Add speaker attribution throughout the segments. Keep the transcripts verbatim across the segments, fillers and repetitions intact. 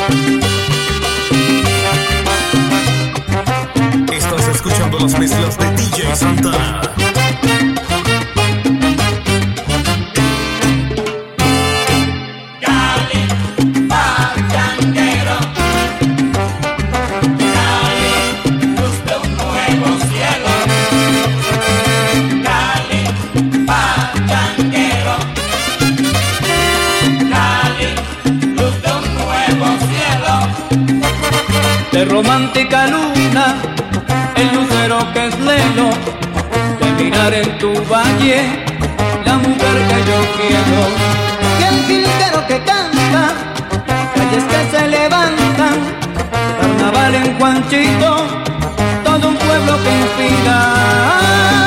Speaker 1: Estás escuchando las mezclas de D J Santana.
Speaker 2: De romántica luna, el lucero que es lelo, de mirar en tu valle, la mujer que yo quiero. Y el jilguero que canta, calles que se levantan, carnaval en Juanchito, todo un pueblo que inspira.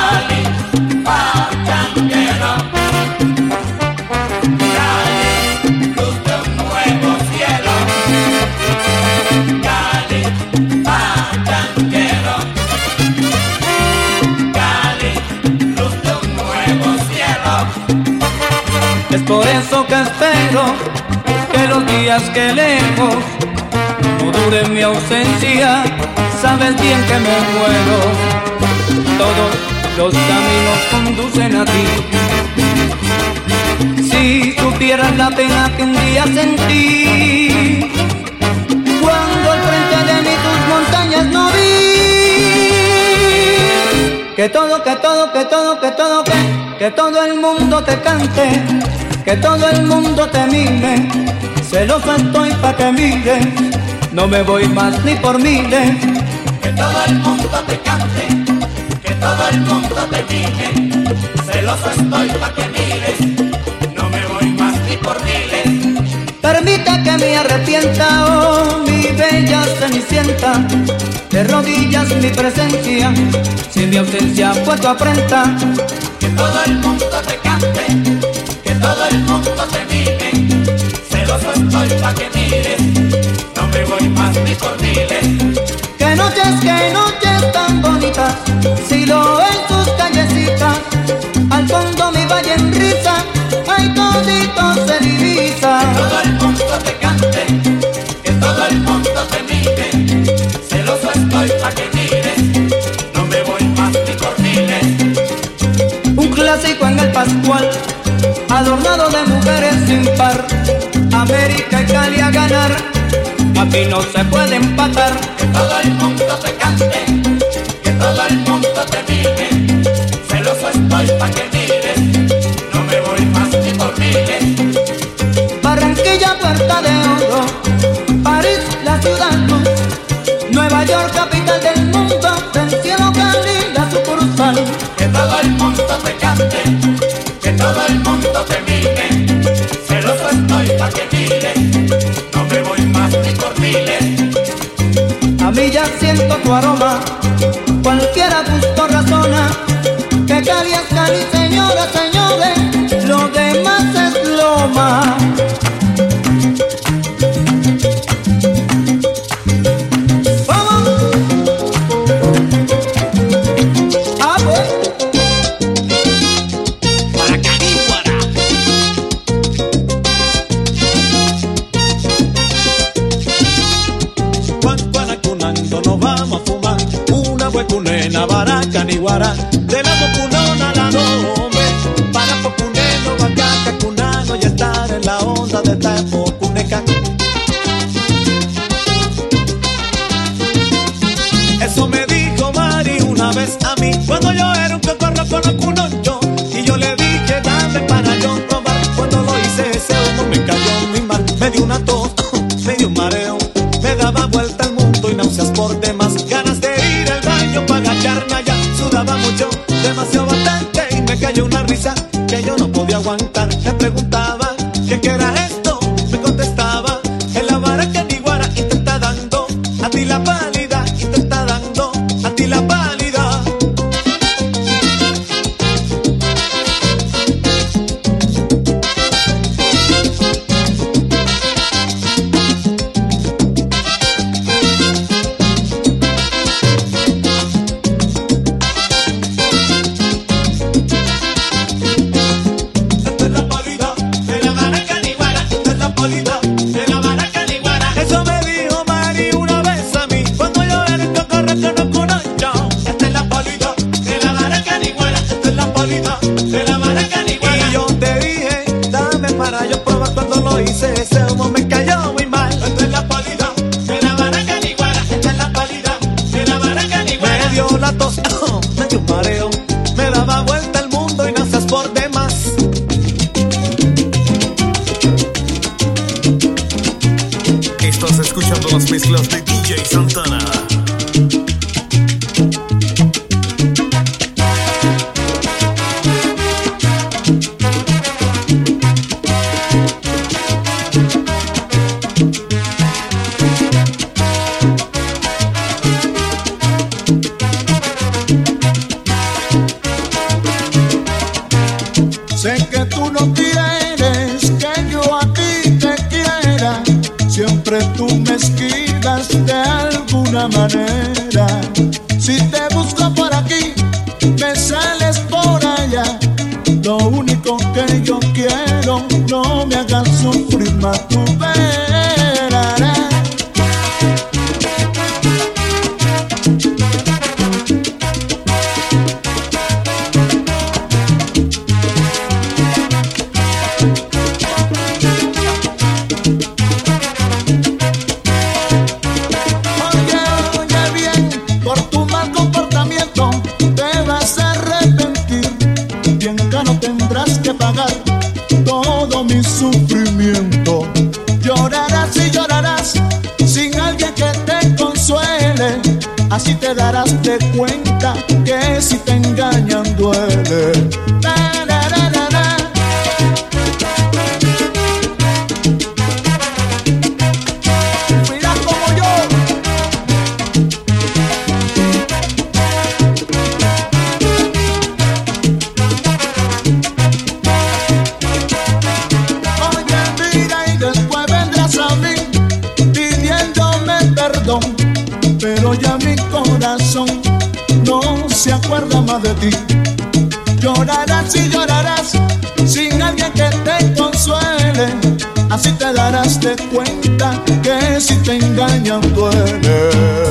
Speaker 2: Es por eso que espero que los días que lejos no duren mi ausencia. Sabes bien que me muero, todos los caminos conducen a ti. Si supieras la pena que un día sentí cuando al frente de mí tus montañas no vi. Que todo, que todo, que todo, que todo, que, que todo el mundo te cante, que todo el mundo te mire, celoso estoy pa' que mires, no me voy más ni por miles.
Speaker 3: Que todo el mundo te cante, que todo el mundo te mire, celoso estoy pa' que mires, no me voy más ni por miles.
Speaker 2: Permite que me arrepienta, oh mi bella cenicienta, de rodillas mi presencia, si mi ausencia fue tu afrenta.
Speaker 3: Que todo el mundo te cante, que todo el mundo te mire, celoso estoy pa' que mires, no me voy más ni por miles.
Speaker 2: Que noches, que noches tan bonitas, si lo en tus callecitas, al fondo mi valle en risa, ay todito se divisa.
Speaker 3: Que todo el mundo te cante, que todo el mundo te mire, celoso estoy pa' que mires, no me voy más ni por miles.
Speaker 2: Un clásico en el Pascual, adornado de mujeres sin par, América y Cali a ganar, aquí no se puede empatar.
Speaker 3: Que todo el mundo te cante, que todo el mundo te mire, celoso estoy pa' que mires, no me voy más ni por miles.
Speaker 2: Barranquilla, puerta de oro, París, la ciudad luz, Nueva York, capital del mundo, del cielo Cali, la sucursal.
Speaker 3: Que todo el mundo te cante, que todo el mundo te mire, celoso estoy pa' que mires, no me voy más ni por miles.
Speaker 2: A mí ya siento tu aroma, cualquiera gusto razona, que Cali es Cali, señoras, señores, lo demás es loma.
Speaker 4: Caniwara, de la Pocunona a la Nome, para Pocuneno, Bacaca, Cunano y estar en la onda de Tapocuneca. Eso me dijo Mari una vez a mí, cuando yo era un cocorro con un cunoncho, y yo le dije dame para yo probar. Cuando lo hice ese humo me cayó muy mal, me dio una tos, me dio un mareo, me daba vuelta al mundo y náuseas por demás, ganas de ir al baño para agacharme allá. Sudaba mucho, demasiado bastante, y me cayó una risa que yo no podía aguantar. Le preguntaba que qué era esto, me contestaba en la vara Caniwara y te está dando a ti la pálida, y te está dando a ti la pálida.
Speaker 1: Estás escuchando las mezclas de D J Santana.
Speaker 4: Sé que tú no quieres que yo a ti te quiera, siempre tú me esquivas de alguna manera. Si te busco por aquí, me sales por allá. Lo único que yo quiero, no me hagas sufrir más, tú verás. Todo mi sufrimiento, llorarás y llorarás sin alguien que te consuele. Así te darás de cuenta que si te engañan duele. Na, na, na, na, na. Mira como yo. Pero ya mi corazón no se acuerda más de ti. Llorarás y llorarás sin alguien que te consuele. Así te darás de cuenta que si te engañan duele.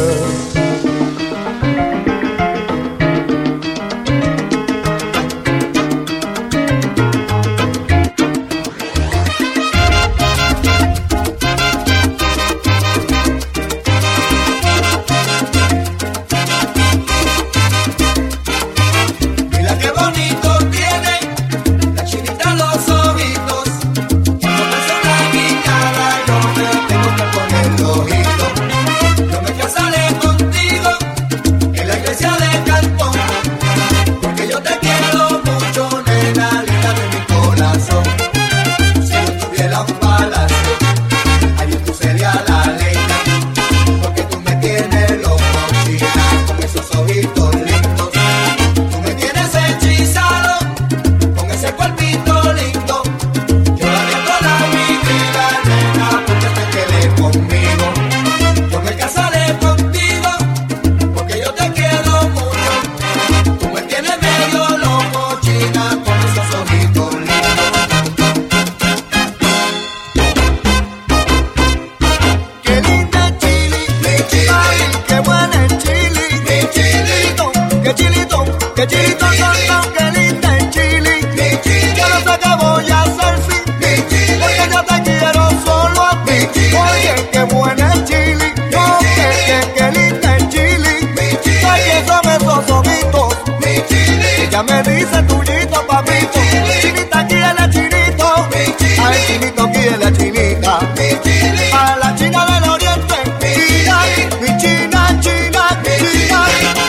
Speaker 5: Ya me dice tuyito, papito. Chinita quiere chinito. Ay, chinito quiere chinita. A la china del oriente. China, mi china, china, china.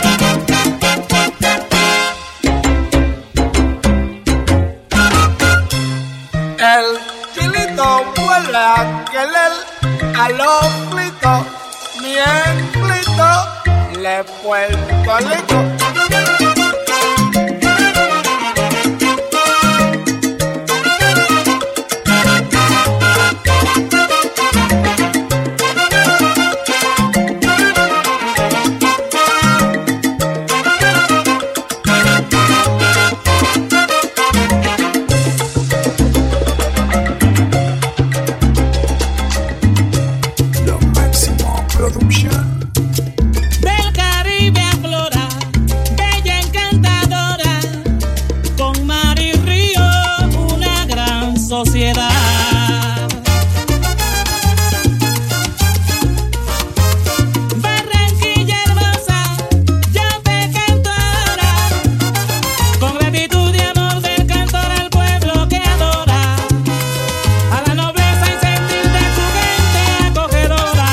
Speaker 5: El chilito vuelve a querer a los plitos. Bien plito, le puerto lico.
Speaker 6: Del Caribe a Flora, bella encantadora, con mar y río, una gran sociedad. Barranquilla hermosa, yo te canto ahora, con gratitud y amor del cantor al pueblo que adora, a la nobleza y sentir de su gente acogedora.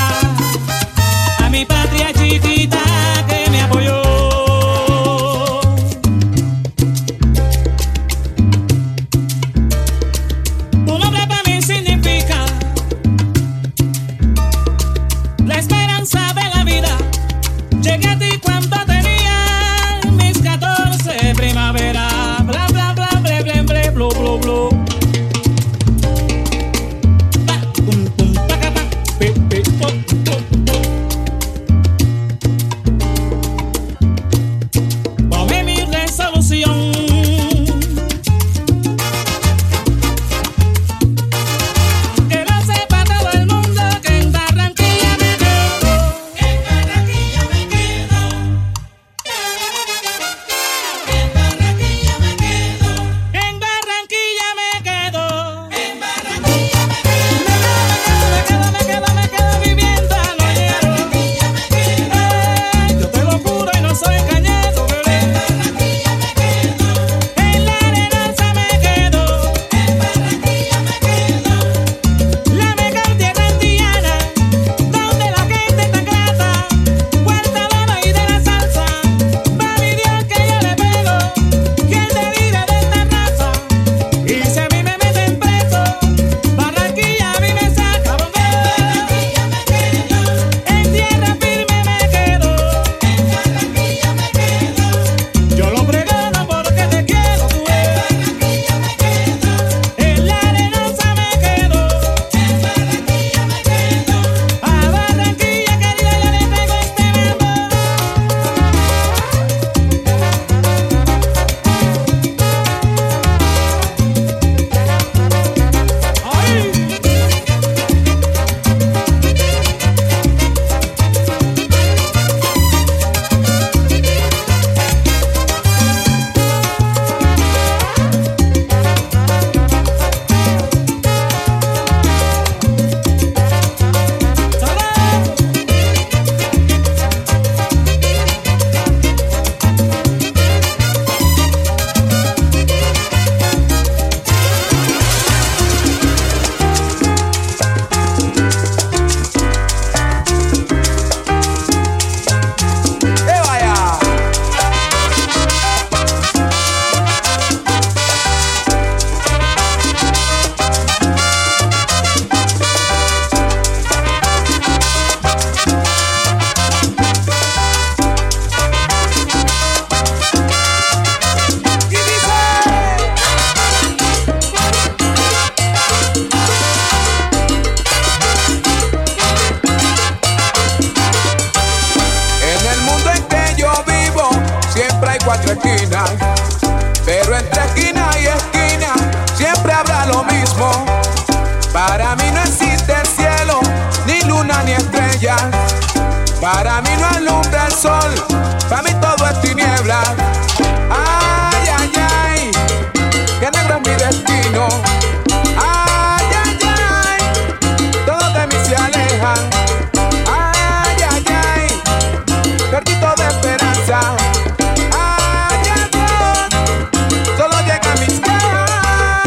Speaker 7: esquina, pero entre esquina y esquina siempre habrá lo mismo. Para mí no existe el cielo, ni luna ni estrellas. Para mí no alumbra el sol, para mí todo es tiniebla. Ay, ay, ay, que negro es mi destino. Ay, ay, ay, todos de mí se alejan. Ay, ay, ay, perdí toda esperanza. Ay, ay, Dios, solo llega a mis caras.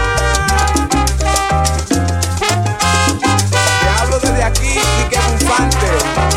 Speaker 7: Te hablo desde aquí y que infante.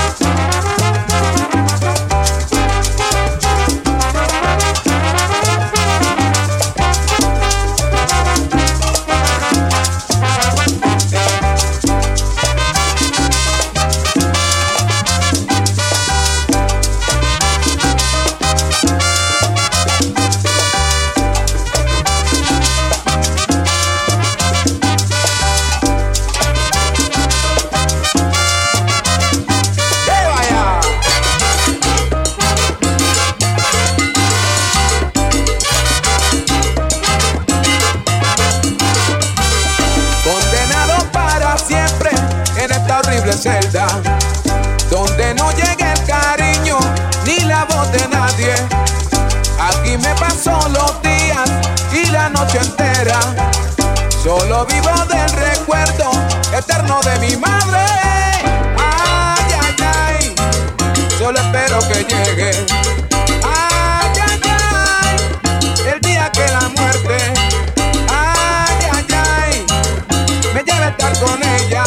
Speaker 7: Celda, donde no llegue el cariño ni la voz de nadie. Aquí me paso los días y la noche entera. Solo vivo del recuerdo eterno de mi madre. Ay, ay, ay, solo espero que llegue. Ay, ay, ay, el día que la muerte, ay, ay, ay, me lleve a estar con ella.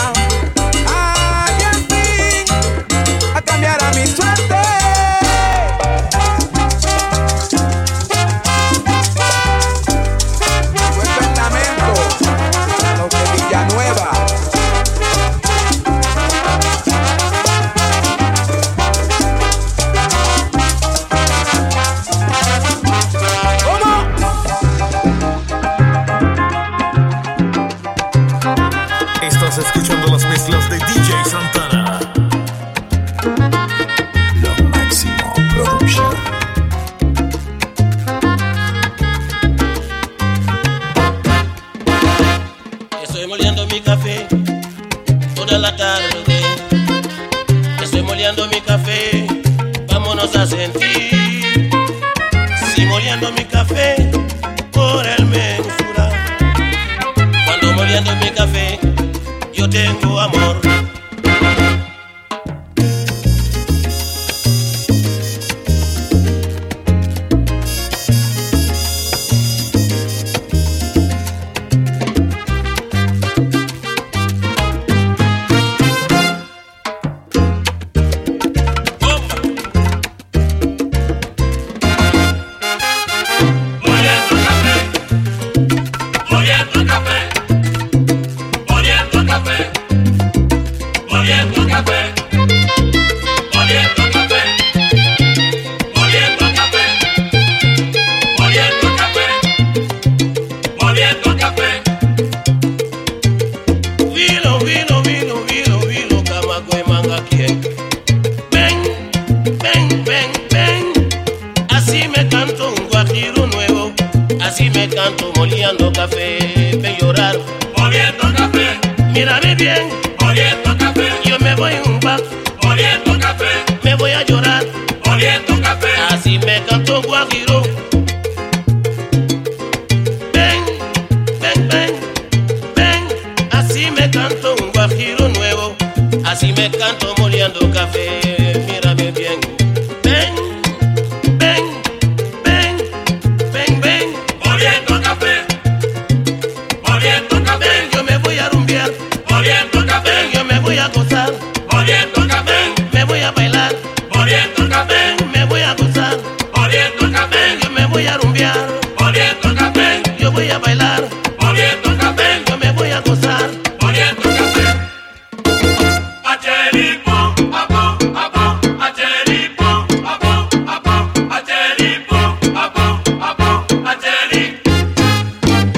Speaker 7: Mi suerte. Buen lamento a los de Villanueva. ¿Cómo?
Speaker 1: Estás escuchando las mezclas de D J Santana.
Speaker 8: Estoy moliendo mi café toda la tarde. Estoy moliendo mi café, vámonos a sentir. Sí, moliendo mi café por el mensura. Cuando moliendo mi café, yo tengo amor.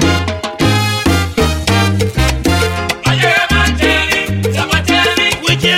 Speaker 3: Yeah.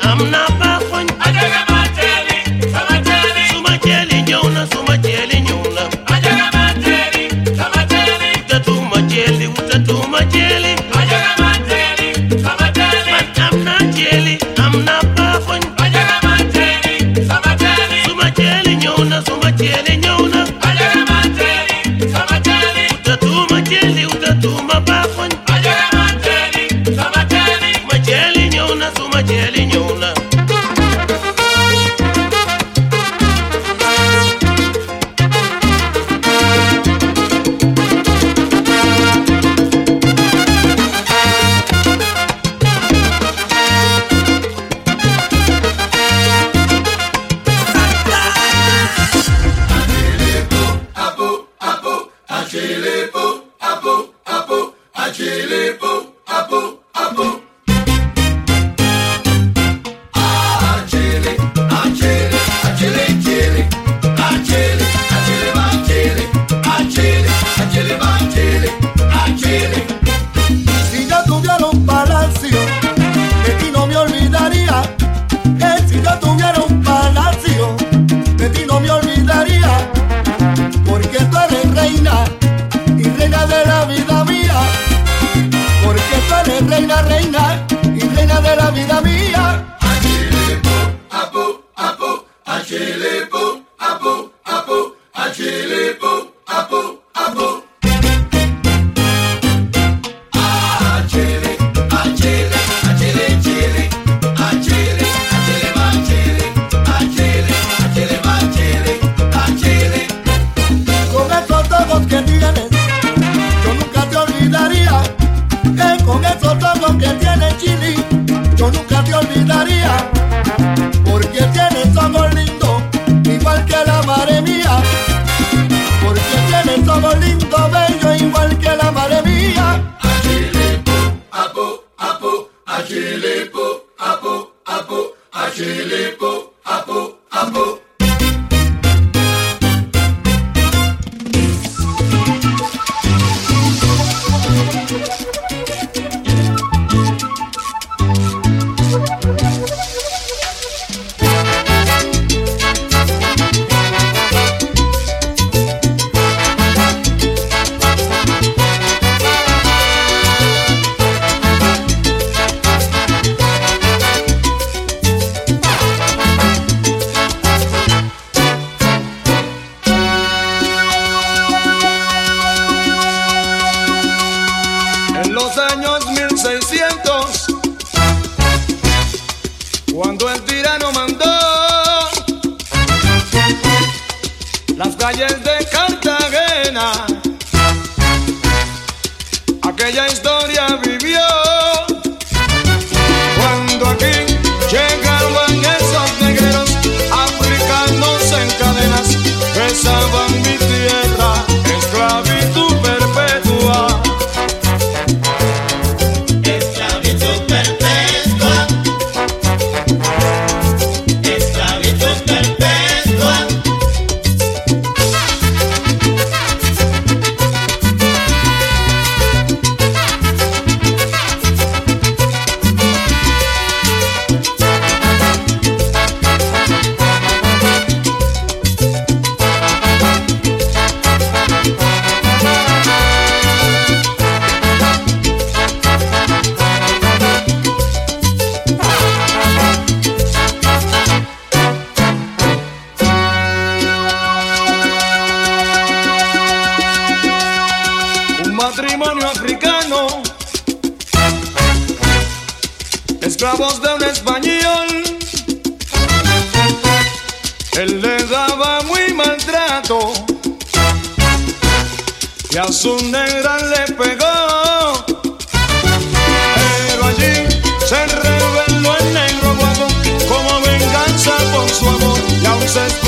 Speaker 9: Cuando el tirano mandó las calles de Cartagena, aquella historia vivió. Cuando aquí llegaban esos negreros africanos en cadenas, besaban mi tierra, esclavitud perpetua.
Speaker 3: Esclavitud perpetua. Esclavitud perpetua.
Speaker 9: Matrimonio africano, esclavos de un español. Él le daba muy maltrato y a su negra le pegó. Pero allí se rebeló el negro guapo como venganza por su amor, y aún se